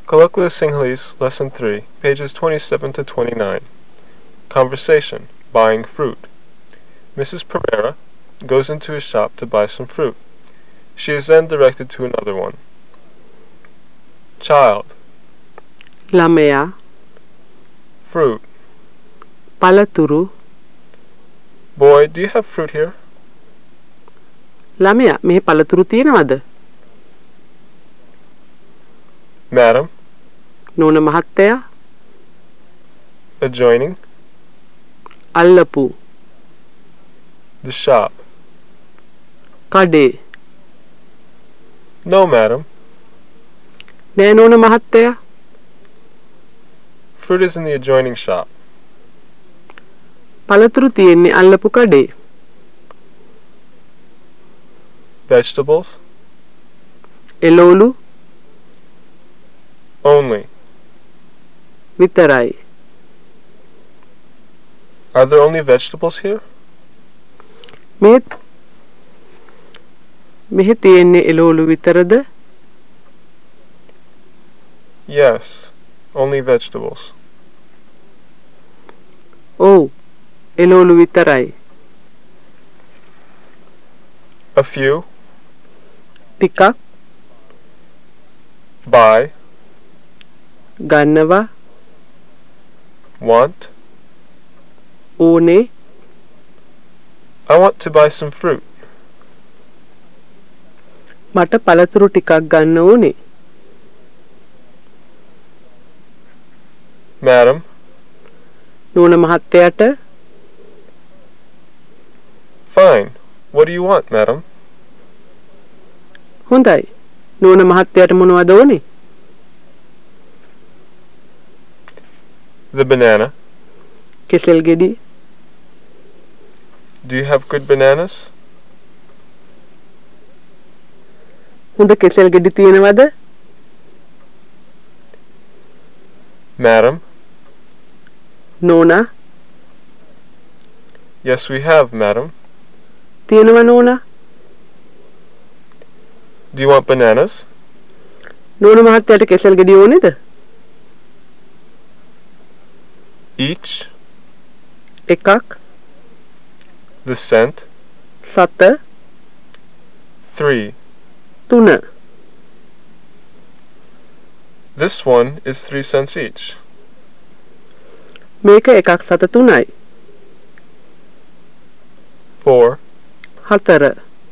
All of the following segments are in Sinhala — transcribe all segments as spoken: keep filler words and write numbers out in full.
Colloquial Sinhalese, Lesson three, pages twenty-seven to twenty-nine. Conversation, buying fruit. Missus Pereira goes into a shop to buy some fruit. She is then directed to another one. Child. Lamaya. Fruit. Palaturu. Boy, do you have fruit here? ළමයා මෙහි පළතුරු තියෙනවද? Madam. නෝන මහත්තයා. Adjoining. අල්ලපු. The shop. කඩේ. No, madam. නෑ නෝන මහත්තයා. Fruit is in the adjoining shop. පළතුරු තියෙන්නේ අල්ලපු කඩේ. Vegetables. එළවලු. Only. විතරයි. Are there only vegetables here? මේ මෙහි තියෙන්නේ එළවලු විතරද? Yes, only vegetables. ඔව්. එළවලු විතරයි. A few. ටිකක්. Buy. ගන්නවා. Want. ඕනේ. I want to buy some fruit. මට පළතුරු ටිකක් ගන්න ඕනේ. Madam. නෝන මහත්තයාට. Fine. What do you want, madam? හොඳයි. නෝන මහත්තයාට මොනවද ඕනේ? The banana. කෙසෙල් ගෙඩි. Do you have good bananas? හොඳ කෙසෙල් ගෙඩි තියෙනවද? Madam. නෝනා. Yes, we have, madam. තියෙනව නෝනා? Do you want bananas? නෝන මහත්තයාට කෙසෙල් ගෙඩි ඕනේද? Each. එකක්. The cent. සත. Three. තුන. This one is three cents each. මේක එකක් සත තුනයි. Four. හතර.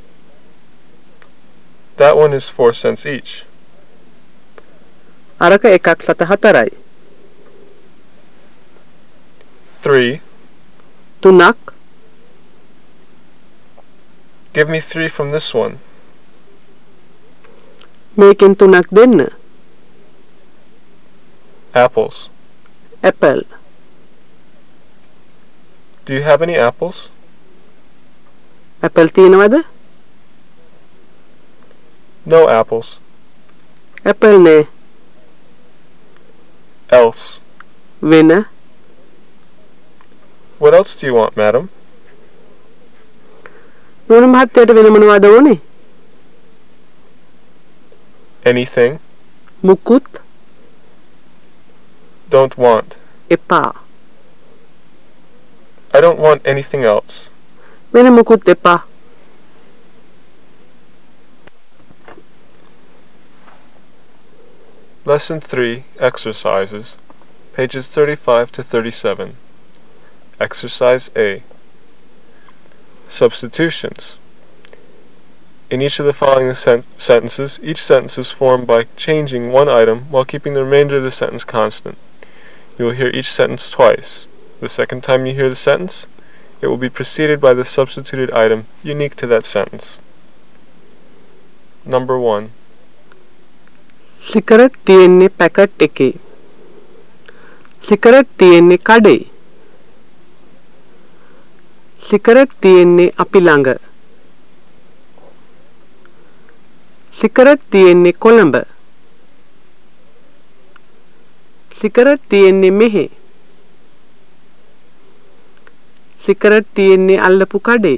That one is four cents each. අරක එකක් සත හතරයි. Three. තුනක්. Give me three from this one. මේකෙන් තුනක් දෙන්න. Apples. Apple. Do you have any apples? Apple තියෙනවද? No apples. ඇපල් නෑ. Else. වෙන. What else do you want, madam? නෝන මහත්තයාට වෙන මොනවද ඕනේ? Anything. මුකුත්. Don't want. එපා. I don't want anything else. වෙන මුකුත් එපා. Lesson three, Exercises, pages thirty-five to thirty-seven. Exercise A. Substitutions. In each of the following sen sentences, each sentence is formed by changing one item while keeping the remainder of the sentence constant. You will hear each sentence twice. The second time you hear the sentence, it will be preceded by the substituted item unique to that sentence. Number one. Cigarette තියෙන්නේ පැකට් එකේ. සිගරට් තියෙන්නේ කඩේ. සිගරට් තියෙන්නේ අපි ළඟ. සිගරට් තියෙන්නේ කොළඹ. සිගරට් තියෙන්නේ මෙහෙ. සිගරට් තියෙන්නේ අල්ලපු කඩේ.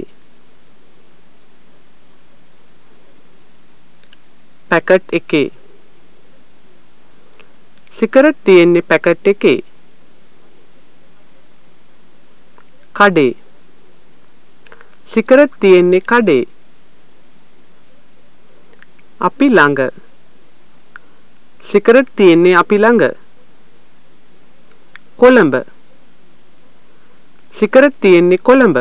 පැකට් එකේ. සිගරට් තියෙන්නේ පැකට් එකේ. කඩේ. සිගරට් තියෙන්නේ කඩේ. අපි ළඟ. සිගරට් තියෙන්නේ අපි ළඟ. කොළඹ. සිගරට් තියෙන්නේ කොළඹ.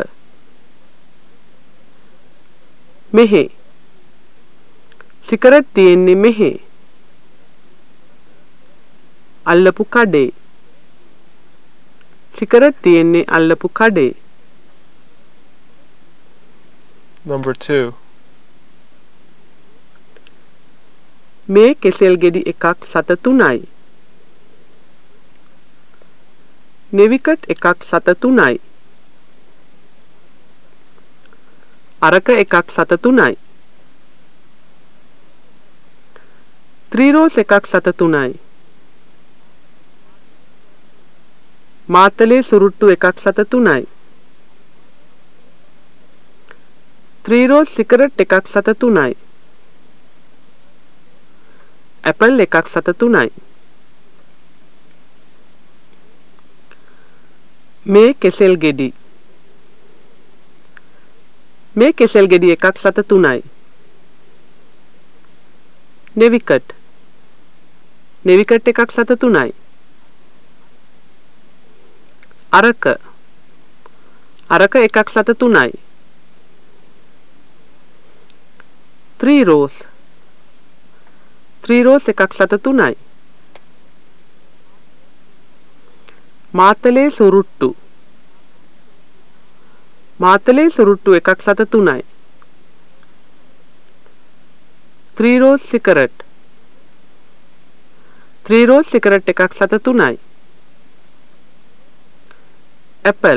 මෙහි. සිගරට් තියෙන්නේ මෙහි. අල්ලපු කඩේ. සිගරට් තියෙන්නේ අල්ලපු කඩේ. Number two. මේ කෙසෙල් ගෙඩි එකක් සත තුනයි. නෙවිකට් එකක් සත තුනයි. අරක එකක් සත තුනයි. ත්‍රිරෝස් එකක් සත තුනයි. මාතලේ සුරුට්ටු එකක් සත තුනයි. ත්‍රිරෝස් සිගරට් එකක් සත තුනයි. ඇපල් එකක් සත තුනයි. මේ කෙසෙල් ගෙඩි. මේ කෙසෙල් ගෙඩි එකක් සත තුනයි. නෙවිකට්. නෙවිකට් එකක් සත තුනයි. අරක. අරක එකක් සත තුනයි. ත්‍රිරෝස්. ත්‍රිරෝස් එකක් සත තුනයි. මාතලේ සුරුට්ටු. මාතලේ සුරුට්ටු එකක් සත තුනයි. ත්‍රිරෝස් සිගරට්. ත්‍රිරෝස් සිගරට් එකක් සත තුනයි. ඇපල්.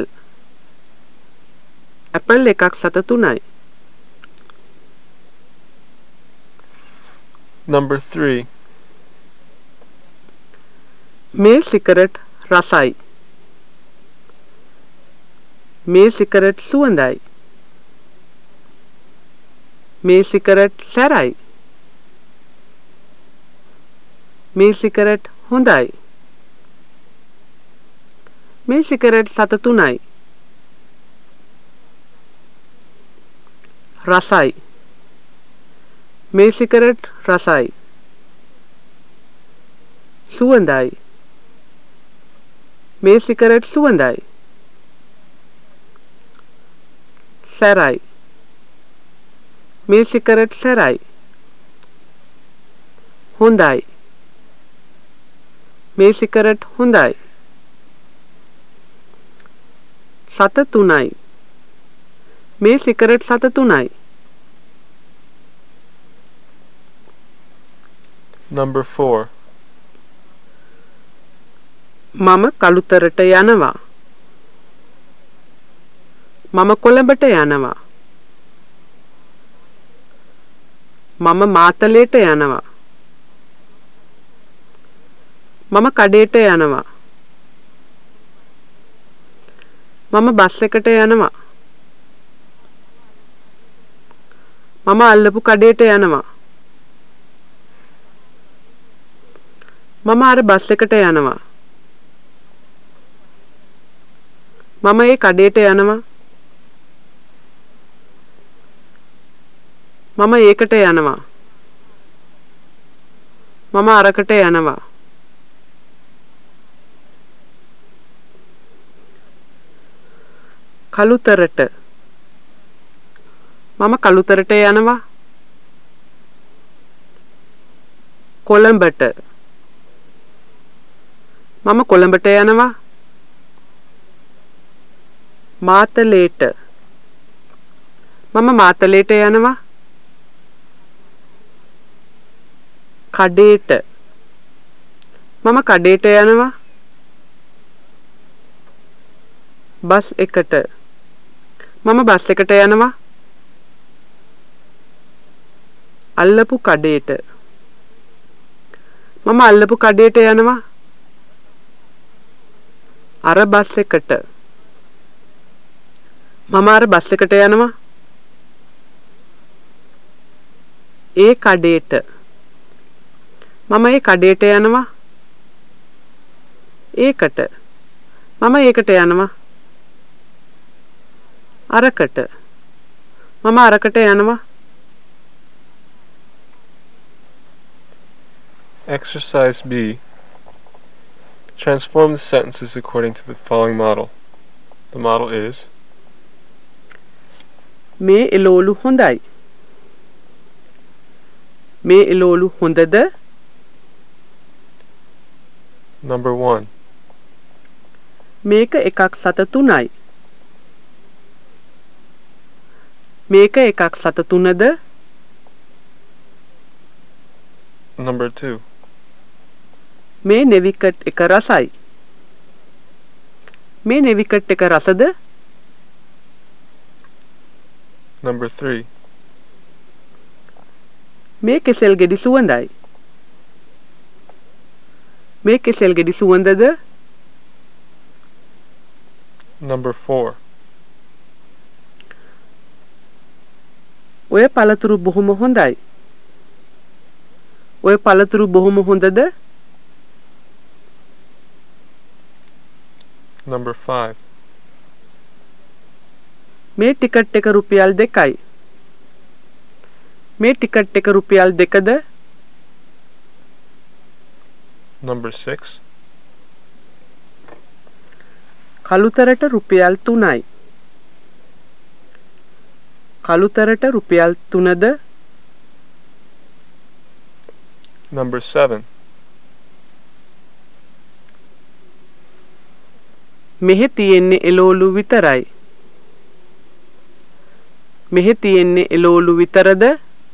ඇපල් එකක් සත තුනයි. Number three. මේ සිගරට් රසයි. මේ සිගරට් සුවඳයි. මේ සිගරට් සැරයි. මේ සිගරට් හොඳයි. මේ සිගරට් සත තුනයි. රසයි. මේ සිගරට් රසයි. සුවඳයි. මේ සිගරට් සුවඳයි. සැරයි. මේ සිගරට් සැරයි. හොඳයි. මේ සිගරට් හොඳයි. සත තුනයි. මේ සිගරට් සත තුනයි. Number four. මම කළුතරට යනවා. මම කොළඹට යනවා. මම මාතලේට යනවා. මම කඩේට යනවා. මම බස් එකට යනවා. මම අල්ලපු කඩේට යනවා. මම අර බස් එකට යනවා. මම ඒ කඩේට යනවා. මම ඒකට යනවා. මම අරකට යනවා. කළුතරට. මම කළුතරට යනවා. කොළඹට. මම කොළඹට යනවා. මාතලේට. මම මාතලේට යනවා. කඩේට. මම කඩේට යනවා. බස් එකට. මම බස් එකට යනවා. අල්ලපු කඩේට. මම අල්ලපු කඩේට යනවා. අර බස් එකට. මම අර බස් එකට යනවා. ඒ කඩේට. මම ඒ කඩේට යනවා. ඒකට මම ඒකට යනවා අරකට මම අරකට යනවා Exercise B. Transform the sentences according to the following model. The model is මේ එළවලු හොඳයි මේ එළවලු හොඳද Number one. මේක එකක් සත තුනයි මේක එකක් සත තුනද Number two. මේ නෙවිකට් එක රසයි මේ නෙවිකට් එක රසද Number three. මේ කෙසෙල් ගෙඩි සුවඳයි මේ කෙසෙල් ගෙඩි සුවඳද Number four. ඔය පළතුරු බොහොම හොඳයි ඔය පළතුරු බොහොම හොඳද Number five. මේ ටිකට් එක රුපියල් දෙකයි මේ ටිකට් එක රුපියල් දෙකද Number six. කළුතරට රුපියල් තුනයි කළුතරට රුපියල් තුනද Number seven. මෙහෙ තියෙන්නේ එළවලු විතරයි මෙහෙ තියෙන්නේ එළවලු විතරද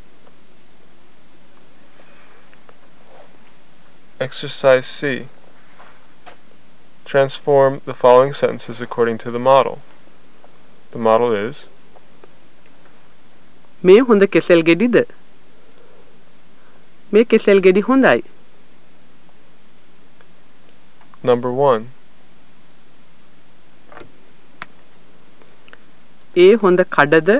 Exercise C. Transform the following sentences according to the model. The model is මේ හොඳ කෙසෙල් ගෙඩිද මේ කෙසෙල් ගෙඩි හොඳයි Number one. ඒ හොඳ කඩද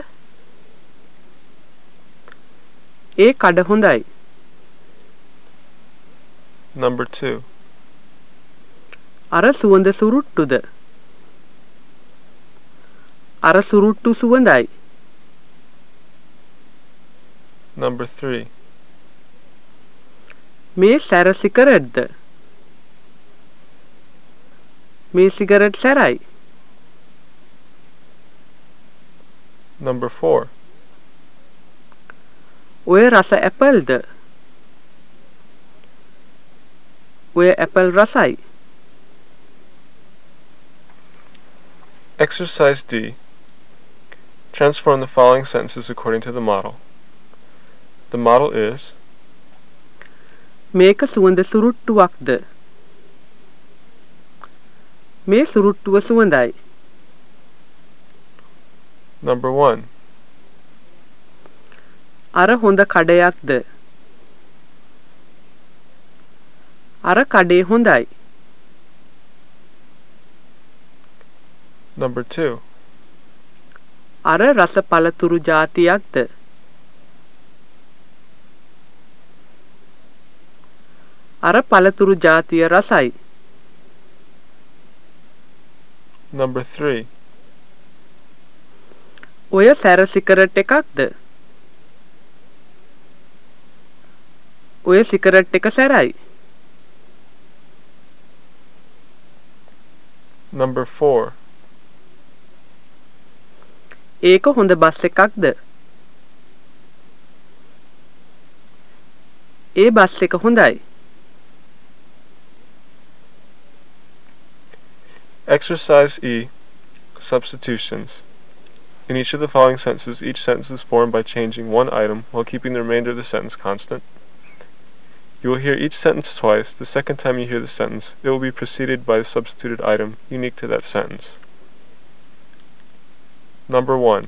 ඒ කඩ හොඳයි Number two. අර සුවඳ සුරුට්ටුද අර සුරුට්ටු සුවඳයි Number three. මේ සැර සිගරට්ද මේ සිගරට් සැරයි Number four. ඔය රස ඇපල්ද ඔය ඇපල් රසයි Exercise D. Transform the following sentences according to the model. The model is මේක සුවඳ සුරුට්ටුවක්ද මේ සුරුට්ටුව සුවඳයි Number one. අර හොඳ කඩයක්ද අර කඩේ හොඳයි Number two. අර රස පළතුරු ජාතියක්ද අර පළතුරු ජාතිය රසයි Number three. ඔය සැර සිගරට් එකක්ද ඔය සිගරට් එක සැරයි Number four. ඒක හොඳ බස් එකක්ද ඒ බස් එක හොඳයි Exercise E. Substitutions. In each of the following sentences, each sentence is formed by changing one item while keeping the remainder of the sentence constant. You will hear each sentence twice. The second time you hear the sentence, it will be preceded by the substituted item unique to that sentence. Number one.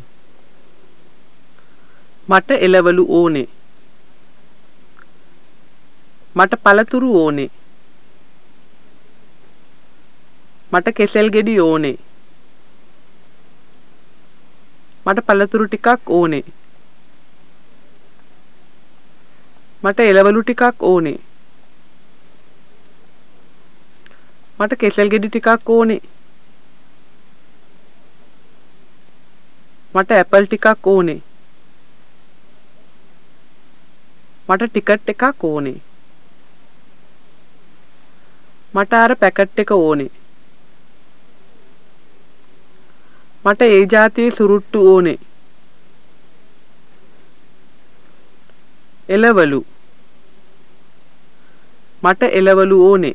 මට එළවලු ඕනේ මට පළතුරු ඕනේ මට කෙසෙල් ගෙඩි ඕනේ මට පළතුරු ටිකක් ඕනේ මට එළවලු ටිකක් ඕනේ මට කෙසෙල් ගෙඩි ටිකක් ඕනේ. මට ඇපල් ටිකක් ඕනේ. මට ටිකට් එකක් ඕනේ. මට අර පැකට් එක ඕනේ. මට ඒ જાතියේ සුරුට්ටු ඕනේ. එළවලු. මට එළවලු ඕනේ.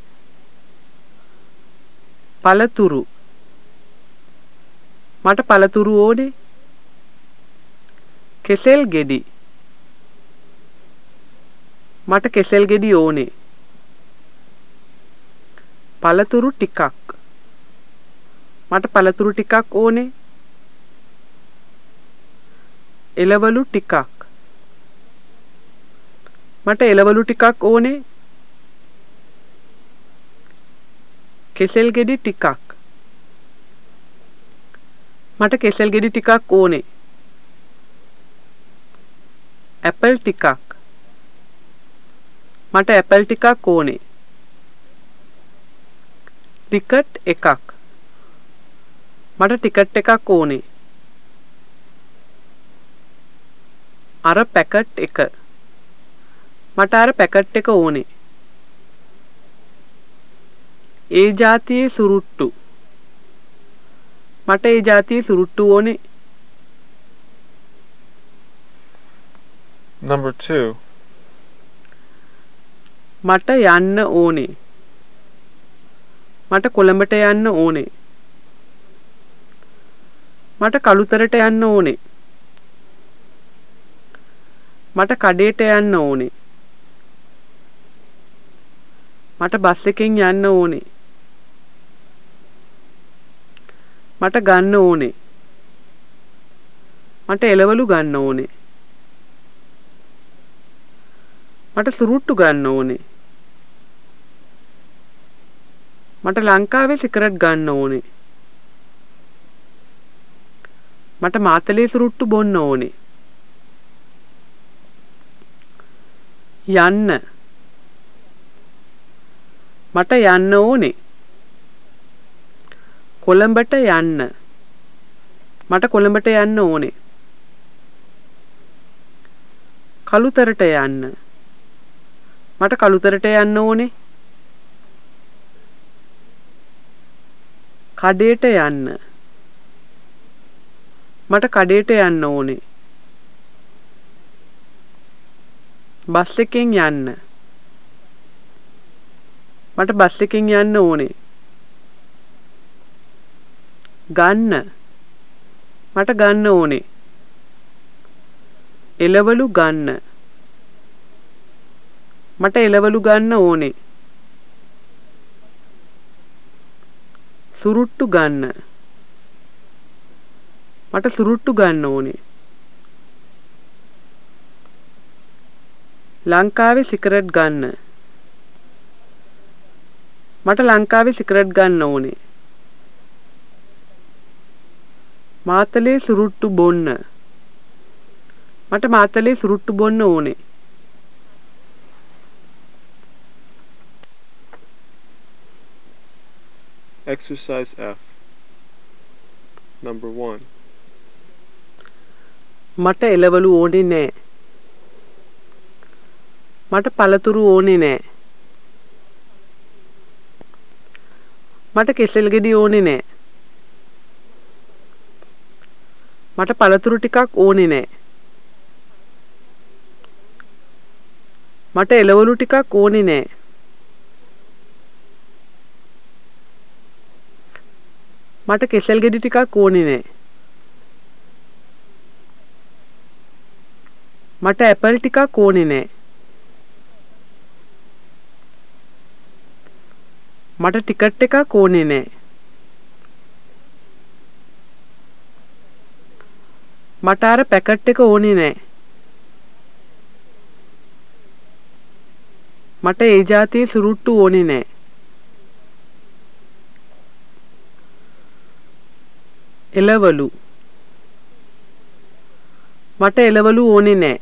පළතුරු. මට පළතුරු ඕනේ. කෙසෙල් ගෙඩි. මට කෙසෙල් ගෙඩි ඕනේ. පළතුරු ටිකක්. මට පළතුරු ටිකක් ඕනේ. එළවලු ටිකක්. මට එළවලු ටිකක් ඕනේ. කෙසෙල් ගෙඩි ටිකක්. මට කෙසෙල් ගෙඩි ටිකක් ඕනේ. ඇපල් ටිකක්. මට ඇපල් ටිකක් ඕනේ. ටිකට් එකක්. මට ටිකට් එකක් ඕනේ. අර පැකට් එක. මට අර පැකට් එක ඕනේ. ඒ જાතියේ සුරුට්ටු. මට ඒ જાතියේ සුරුට්ටු ඕනේ. Number two. මට යන්න ඕනේ. මට කොළඹට යන්න ඕනේ. මට කළුතරට යන්න ඕනේ. මට කඩේට යන්න ඕනේ. මට බස් එකෙන් යන්න ඕනේ. මට ගන්න ඕනේ. මට එළවලු ගන්න ඕනේ. මට සුරුට්ටු ගන්න ඕනේ. මට ලංකාවේ සිගරට් ගන්න ඕනේ. මට මාතලේ සුරුට්ටු බොන්න ඕනේ. යන්න. මට යන්න ඕනේ. කොළඹට යන්න. මට කොළඹට යන්න ඕනේ. කළුතරට යන්න. මට කළුතරට යන්න ඕනේ. කඩේට යන්න. මට කඩේට යන්න ඕනේ. බස් එකෙන් යන්න. මට බස් එකෙන් යන්න ඕනේ. ගන්න. මට ගන්න ඕනේ. එළවලු ගන්න. මට එළවලු ගන්න ඕනේ. සුරුට්ටු ගන්න. මට සුරුට්ටු ගන්න ඕනේ. ලංකාවේ සිගරට් ගන්න. මට ලංකාවේ සිගරට් ගන්න ඕනේ. මාතලේ සුරුට්ටු බොන්න. මට මාතලේ සුරුට්ටු බොන්න ඕනේ. Exercise F. Number one. මට එළවලු ඕනේ නෑ. මට පළතුරු ඕනේ නෑ. මට කෙසෙල් ගෙඩි ඕනේ නෑ. මට පළතුරු ටිකක් ඕනේ නෑ. මට එළවලු ටිකක් ඕනේ නෑ. මට කෙසෙල් ගෙඩි ටිකක් ඕනේ නෑ. මට ඇපල් ටිකක් ඕනේ නෑ. මට ටිකට් එකක් ඕනේ නෑ. මට අර පැකට් එක ඕනේ නෑ. මට ඒ જાතියේ සුරුට්ටු ඕනේ නෑ. එළවලු. මට එළවලු ඕනේ නෑ.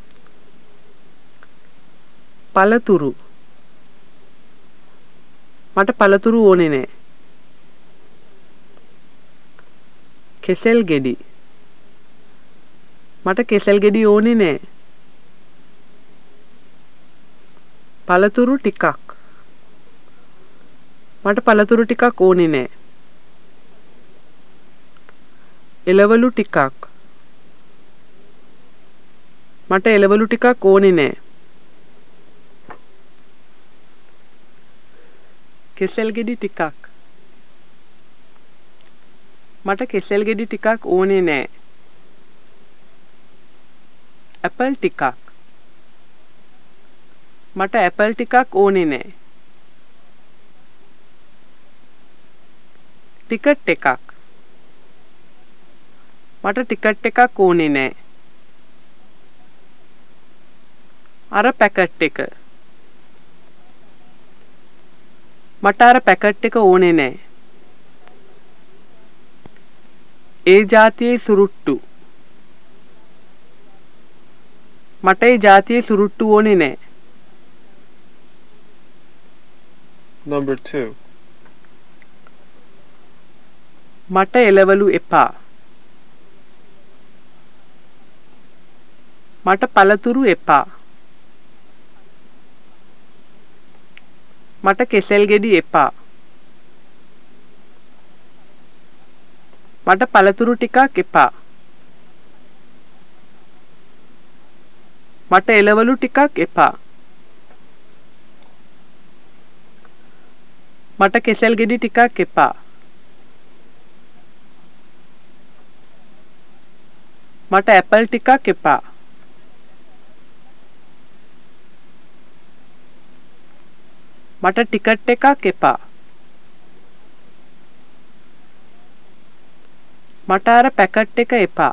පළතුරු. මට පළතුරු ඕනේ නෑ. කෙසෙල් ගෙඩි. මට කෙසෙල් ගෙඩි ඕනේ නෑ. පළතුරු ටිකක්. මට පළතුරු ටිකක් ඕනේ නෑ. එළවලු ටිකක්. මට එළවලු ටිකක් ඕනේ නෑ. කෙසෙල් ගෙඩි ටිකක්. මට කෙසෙල් ගෙඩි ටිකක් ඕනේ නෑ. ඇපල් ටිකක්. මට ඇපල් ටිකක් ඕනේ නෑ. ටිකට් එකක්. මට ටිකට් එකක් ඕනේ නෑ. අර පැකට් එක. මට අර පැකට් එක ඕනේ නෑ. ඒ ජාතියේ සුරුට්ටු. මට ඒ ජාතියේ සුරුට්ටු ඕනේ නෑ. Number two. මට එළවලු එපා. මට පළතුරු එපා. මට කෙසෙල් ගෙඩි එපා. මට පළතුරු ටිකක් එපා. මට එළවලු ටිකක් එපා. මට කෙසෙල් ගෙඩි ටිකක් එපා. මට ඇපල් ටිකක් එපා. මට ටිකට් එකක් එපා. මට අර පැකට් එක එපා.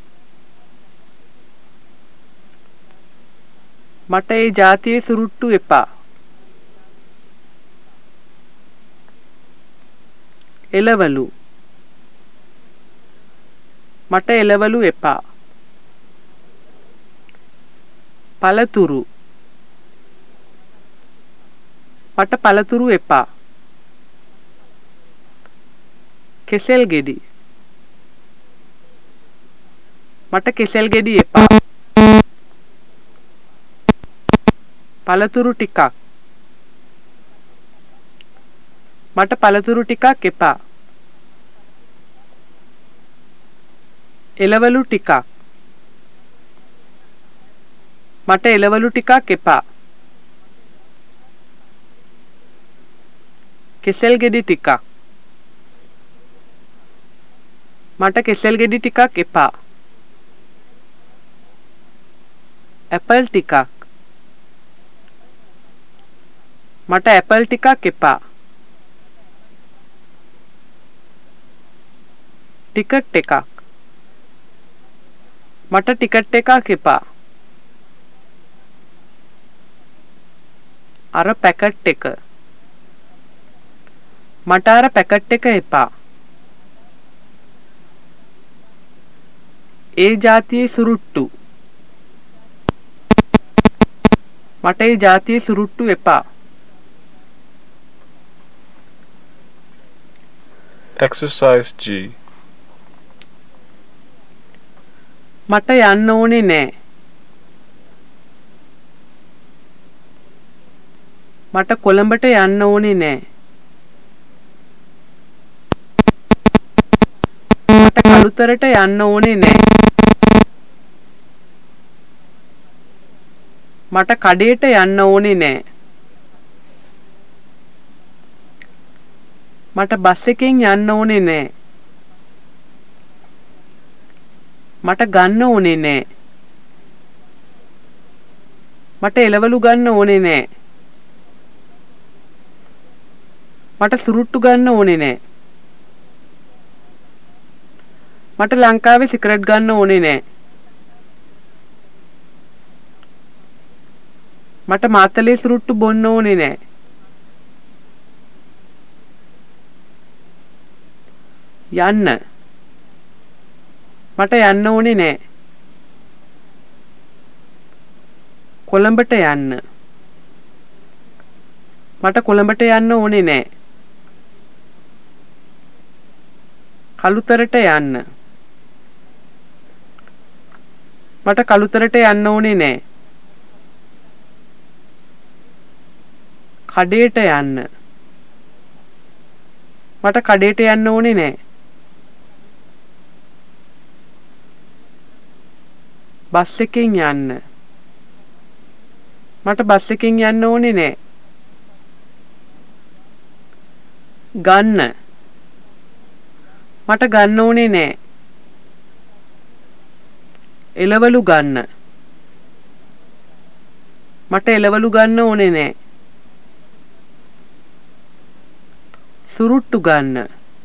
මට ඒ ජාතියේ සුරුට්ටු එපා. එළවලු. මට එළවලු එපා. පළතුරු. මට පළතුරු එපා. කෙසෙල් ගෙඩි. මට කෙසෙල් ගෙඩි එපා. පළතුරු ටිකක්. මට පළතුරු ටිකක් එපා. එළවලු ටිකක්. මට එළවලු ටිකක් එපා. කෙසෙල් ගෙඩි ටිකක්. මට කෙසෙල් ගෙඩි ටිකක් එපා. ඇපල් ටිකක්. මට ඇපල් ටිකක් එපා. ටිකට් එකක්. මට ටිකට් එකක් එපා. අර පැකට් එක. මට අර පැකට් එක එපා. ඒ ජාතියේ සුරුට්ටු. මට ඒ ජාතියේ සුරුට්ටු එපා. Exercise G. මට යන්න ඕනේ නෑ. මට කොළඹට යන්න ඕනේ නෑ. මට කළුතරට යන්න ඕනේ නෑ. මට කඩේට යන්න ඕනේ නෑ. මට බස් එකෙන් යන්න ඕනේ නෑ. මට ගන්න ඕනේ නෑ. මට එළවලු ගන්න ඕනේ නෑ. මට සුරුට්ටු ගන්න ඕනේ නෑ. මට ලංකාවේ සිගරට් ගන්න ඕනේ නෑ. මට මාතලේ සුරුට්ටු බොන්න ඕනේ නෑ. යන්න. මට යන්න ඕනේ නෑ. කොළඹට යන්න. මට කොළඹට යන්න ඕනේ නෑ. කළුතරට යන්න. මට කළුතරට යන්න ඕනේ නෑ. කඩේට යන්න. මට කඩේට යන්න ඕනේ නෑ. බස් එකෙන් යන්න. මට බස් එකෙන් යන්න ඕනේ නෑ. ගන්න. මට ගන්න ඕනේ නෑ. එළවලු ගන්න. මට එළවලු ගන්න ඕනේ නෑ. සුරුට්ටු ගන්න.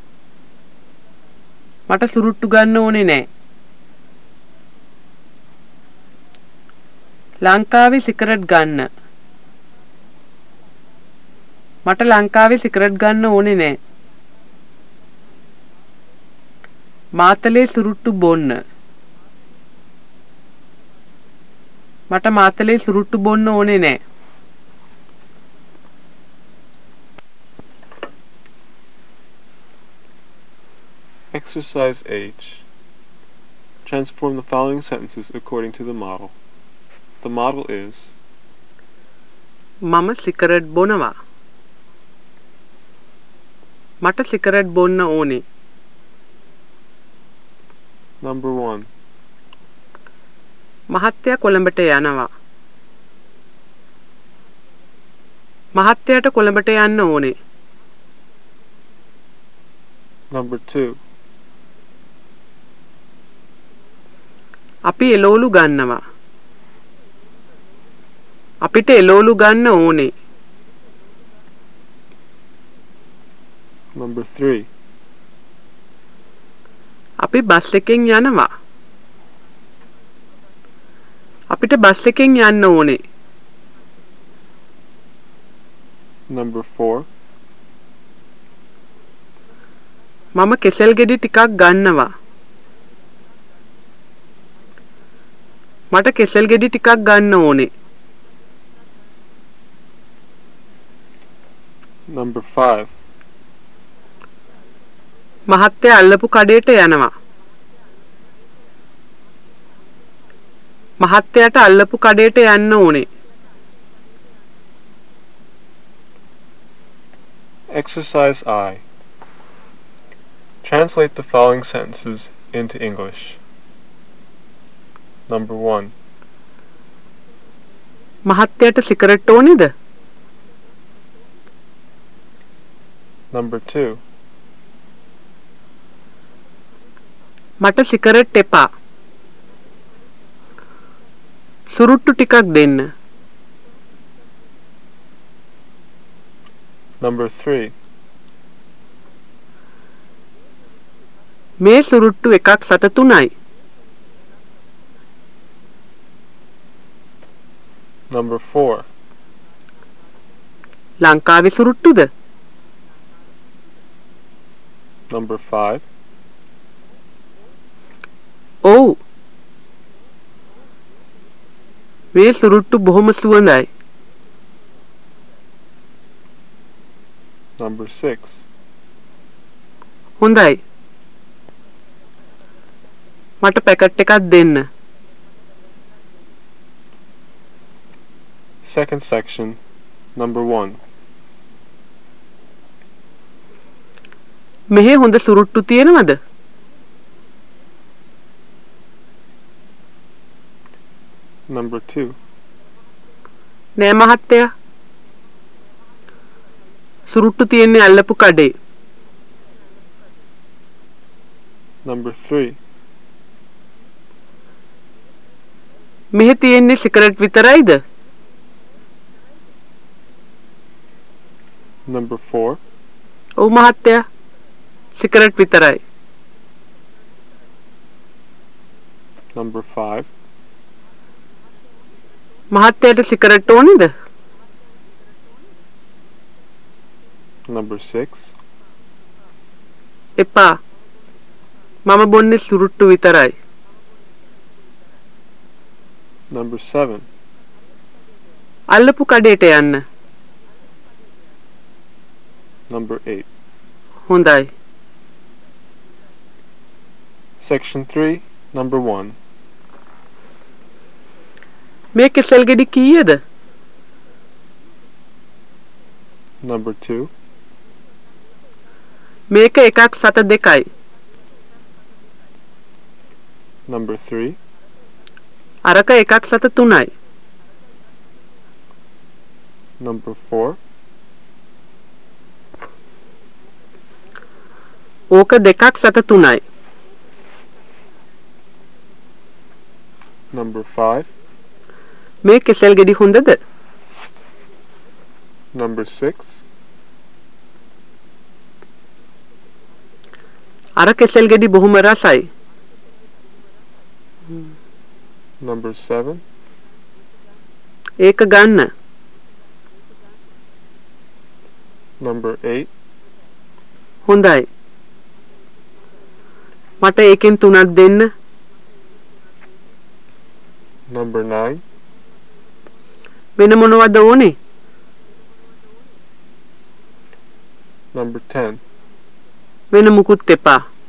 මට සුරුට්ටු ගන්න ඕනේ නෑ. ලංකාවේ සිගරට් ගන්න. මට ලංකාවේ සිගරට් ගන්න ඕනේ නෑ. මාතලේ සුරුට්ටු බොන්න. මට මාතලේ සුරුට්ටු බොන්න ඕනේ නෑ. Exercise H. Transform the following sentences according to the model. The model is මම සිගරට් බොනවා. මට සිගරට් බොන්න ඕනේ. Number one. මහත්තයා කොළඹට යනවා. මහත්තයාට කොළඹට යන්න ඕනේ. Number two. අපි එළවලු ගන්නවා. අපිට එළවලු ගන්න ඕනේ. Number three. අපි බස් එකෙන් යනවා. අපිට බස් එකෙන් යන්න ඕනේ. Number four. මම කෙසෙල් ගෙඩි ටිකක් ගන්නවා. මට කෙසෙල් ගෙඩි ටිකක් ගන්න ඕනේ. Number five. මහත්තයා අල්ලපු කඩේට යනවා. මහත්තයාට අල්ලපු කඩේට යන්න ඕනේ. Exercise I. Translate the following sentences into English. Number one. මහත්තයාට සිගරට් ඕනේද? Number two. මට සිගරට් එපා. සුරුට්ටු ටිකක් දෙන්න. Number three. මේ සුරුට්ටු එකක් සත තුනයි. Number four. ලංකාවේ සුරුට්ටුද? Number five. ඔව්. මේ සුරුට්ටු බොහොම සුවඳයි. Number six. හොඳයි. මට පැකට් එකක් දෙන්න. Second section. Number one. මෙහි හොඳ සුරුට්ටු තියෙනවද? Number two. නෑ මහත්තයා. සුරුට්ටු තියෙන්නේ අල්ලපු කඩේ. Number three. මෙහි තියෙන්නේ සිගරට් විතරයිද? Number four. ඔව් මහත්තයා. සිගරට් විතරයි. Number five. මහත්තයාට සිගරට් ඕනේද? Number six. එපා. මම බොන්නේ සුරුට්ටු විතරයි. Number seven. අල්ලපු කඩේට යන්න. Number eight. හොඳයි. Section three, number one. මේ කෙසෙල් ගෙඩි කීයද? Number two. මේක එකක් සත දෙකයි. Number three. අරක එකක් සත තුනයි. Number four. ඕක දෙකක් සත තුනයි. Number five. මේ කෙසෙල් ගෙඩි හොඳද? Number six. අර කෙසෙල් ගෙඩි බොහොම රසයි. Number seven. ඒක ගන්න. Number eight. හොඳයි. මට ඒකෙන් තුනක් දෙන්න. Number nine. වෙන මොනවද ඕනේ? Number ten. වෙන මුකුත් එපා.